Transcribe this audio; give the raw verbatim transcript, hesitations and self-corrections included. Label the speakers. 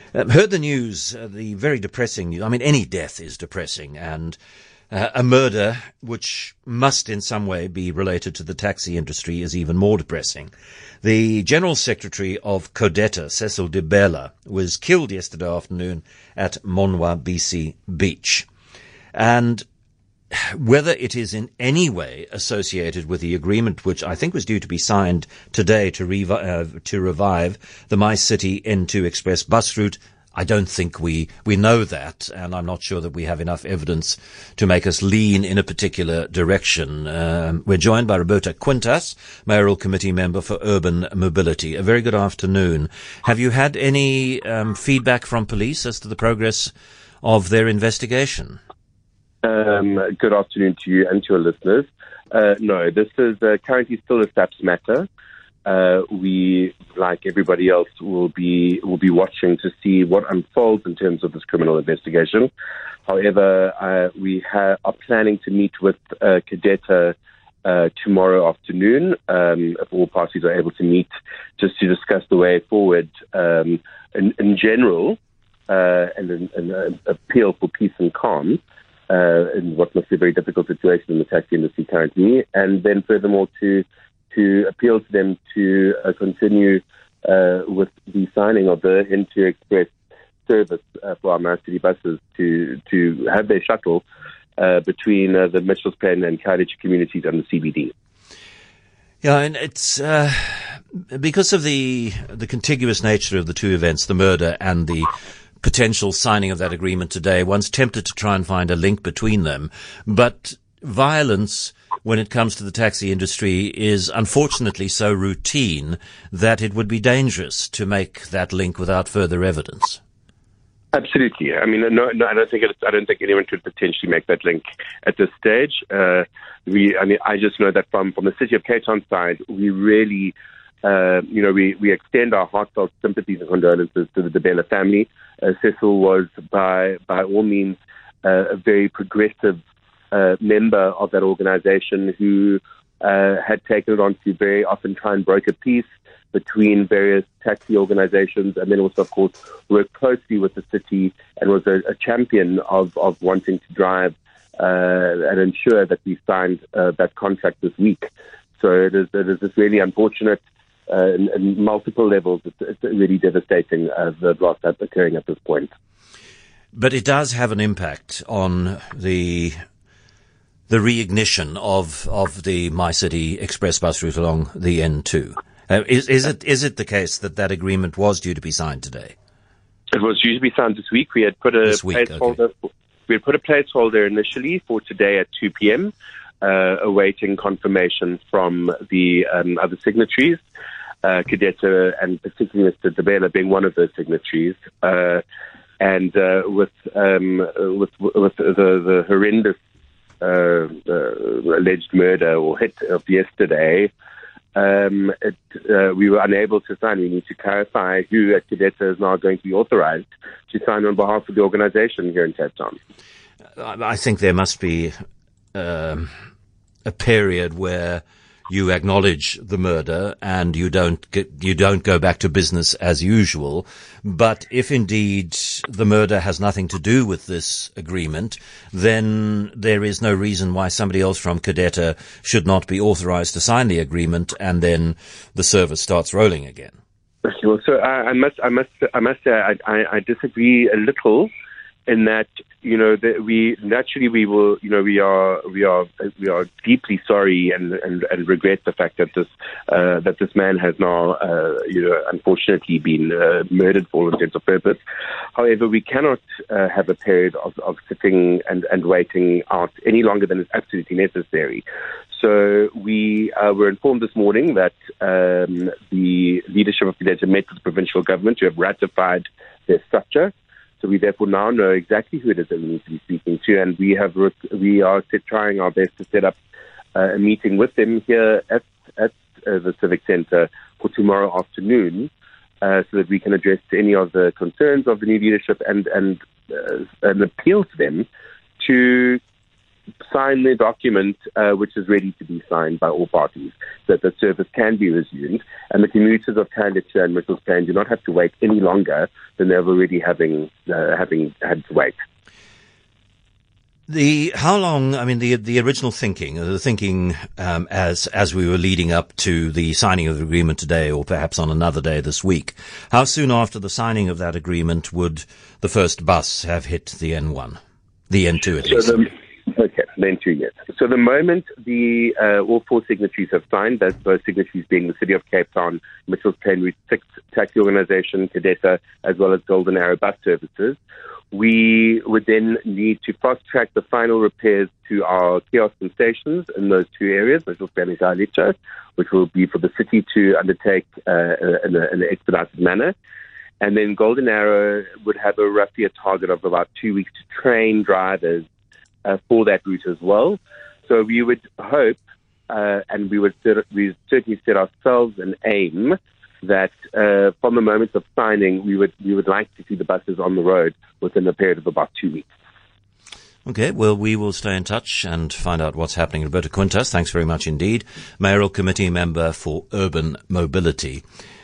Speaker 1: Uh, heard the news, uh, the very depressing news. I mean, any death is depressing, and uh, a murder which must in some way be related to the taxi industry is even more depressing. The General Secretary of CODETA, Cecil Dibela, was killed yesterday afternoon at Monwa B C Beach. And whether it is in any way associated with the agreement which I think was due to be signed today to, revi- uh, to revive the MyCity N two Express bus route, I don't think we, we know that, and I'm not sure that we have enough evidence to make us lean in a particular direction. Um, we're joined by Roberta Quintas, Mayoral Committee Member for Urban Mobility. A very good afternoon. Have you had any um, feedback from police as to the progress of their investigation?
Speaker 2: Um, good afternoon to you and to your listeners. Uh, no, this is uh, currently still a S A P S matter. Uh, we, like everybody else, will be will be watching to see what unfolds in terms of this criminal investigation. However, uh, we ha- are planning to meet with uh, CODETA uh, tomorrow afternoon, um, if all parties are able to meet, just to discuss the way forward um, in, in general uh, and an, an, an appeal for peace and calm. Uh, in what must be a very difficult situation in the taxi industry currently, and then furthermore to to appeal to them to uh, continue uh, with the signing of the N two Express service uh, for our MyCity buses to to have their shuttle uh, between uh, the Mitchells Plain and Khayelitsha communities and the C B D.
Speaker 1: Yeah, and it's uh, because of the the contiguous nature of the two events, the murder and the potential signing of that agreement today. One's tempted to try and find a link between them, but violence when it comes to the taxi industry is unfortunately so routine that it would be dangerous to make that link without further evidence.
Speaker 2: Absolutely. I mean, no, no I don't think it, I don't think anyone could potentially make that link at this stage. Uh, we, I mean, I just know that from from the City of Cape Town side, we really. Uh, you know, we, we extend our heartfelt sympathies and condolences to the Dibela family. Uh, Cecil was, by by all means, uh, a very progressive uh, member of that organization who uh, had taken it on to very often try and broker peace between various taxi organizations, and then also, of course, worked closely with the city and was a, a champion of, of wanting to drive uh, and ensure that we signed uh, that contract this week. So it is, it is just really unfortunate. Uh, in, in multiple levels, it's, it's really devastating, uh, the loss that's occurring at this point.
Speaker 1: But it does have an impact on the the reignition of of the MyCity Express bus route along the N two. Uh, is, is it is it the case that that agreement was due to be signed today?
Speaker 2: It was due to be signed this week. We had put a
Speaker 1: this week,
Speaker 2: placeholder.
Speaker 1: Okay.
Speaker 2: We had put a placeholder initially for today at two p.m. Uh, awaiting confirmation from the um, other signatories. Uh, CODETA and particularly Mister Dibela being one of those signatories, uh, and uh, with um, with with the, the horrendous uh, uh, alleged murder or hit of yesterday, um, it, uh, we were unable to sign. We need to clarify who at CODETA is now going to be authorized to sign on behalf of the organization here in Cape Town.
Speaker 1: I think there must be um, a period where you acknowledge the murder and you don't get, you don't go back to business as usual. But if indeed the murder has nothing to do with this agreement, then there is no reason why somebody else from CODETA should not be authorized to sign the agreement, and then the service starts rolling again.
Speaker 2: Well, so I, I must, I must, I must say, I, I, I disagree a little in that, you know, that we naturally we will, you know, we are we are we are deeply sorry and and, and regret the fact that this uh, that this man has now, uh, you know, unfortunately been uh, murdered for all intents and purpose. However, we cannot uh, have a period of, of sitting and, and waiting out any longer than is absolutely necessary. So we uh, were informed this morning that um, the leadership of CODETA met with the provincial government to have ratified their structure. So we therefore now know exactly who it is that we need to be speaking to, and we have we are trying our best to set up uh, a meeting with them here at at uh, the Civic Centre for tomorrow afternoon, uh, so that we can address any of the concerns of the new leadership and and uh, and appeal to them to sign the document uh, which is ready to be signed by all parties, that the service can be resumed, and the commuters of Khayelitsha and Mitchells Plain do not have to wait any longer than they're already having uh, having had to wait.
Speaker 1: The how long? I mean, the the original thinking, the thinking um, as as we were leading up to the signing of the agreement today, or perhaps on another day this week. How soon after the signing of that agreement would the first bus have hit the N one, the N two at
Speaker 2: so
Speaker 1: least?
Speaker 2: The, okay, the N two, yes. So the moment the uh, all four signatories have signed, those, those signatories being the City of Cape Town, Mitchells Plain Route six Taxi Organisation, Cadetta, as well as Golden Arrow Bus Services, we would then need to fast-track the final repairs to our kiosks and stations in those two areas, Mitchells Plain and Khayelitsha, which will be for the city to undertake uh, in, a, in an expedited manner. And then Golden Arrow would have a roughly a target of about two weeks to train drivers uh, for that route as well. So we would hope, uh, and we would we certainly set ourselves an aim that uh, from the moment of signing, we would we would like to see the buses on the road within a period of about two weeks.
Speaker 1: Okay, well, we will stay in touch and find out what's happening. Roberto Quintas, thanks very much indeed. Mayoral Committee Member for Urban Mobility.